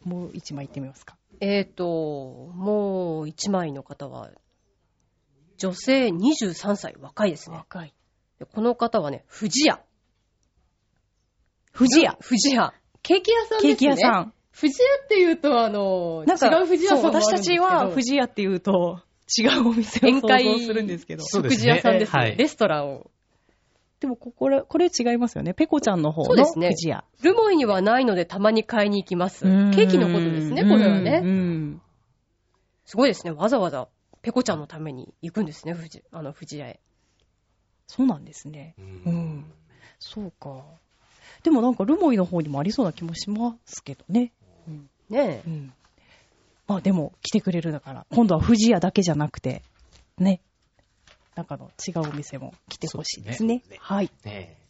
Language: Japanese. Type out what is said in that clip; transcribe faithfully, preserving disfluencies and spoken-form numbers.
もう一枚行ってみますか。 えーと、もう一枚の方は、女性にじゅうさんさい、若いですね。 若い。 でこの方はね、富士屋。 富士屋。 富士屋。ケーキ屋さんですね。 ケーキ屋さん。 富士屋って言うと、あの、 なんか違う富士屋さんもあるんですけど。 そう、私たちは富士屋って言うと、違うお店を想像するんですけど。 食事屋さんですね。 はい、 レストランを。 でも、これ、これ違いますよね。ペコちゃんの方の富士屋。 ルモイにはないのでたまに買いに行きます。ケーキのことですね、これはね。 うん。 すごいですね。わざわざペコちゃんのために行くんですね、富士、あの、富士屋へ。 そうなんですね。うん。うん、そうか。でもなんかルモイの方にもありそうな気もしますけどね。うん、 ねえ。 うん。まあでも来てくれるだから、今度は富士屋だけじゃなくて、ね。中の違うお店も来てほしいですね。 そうですね。 はい。 ね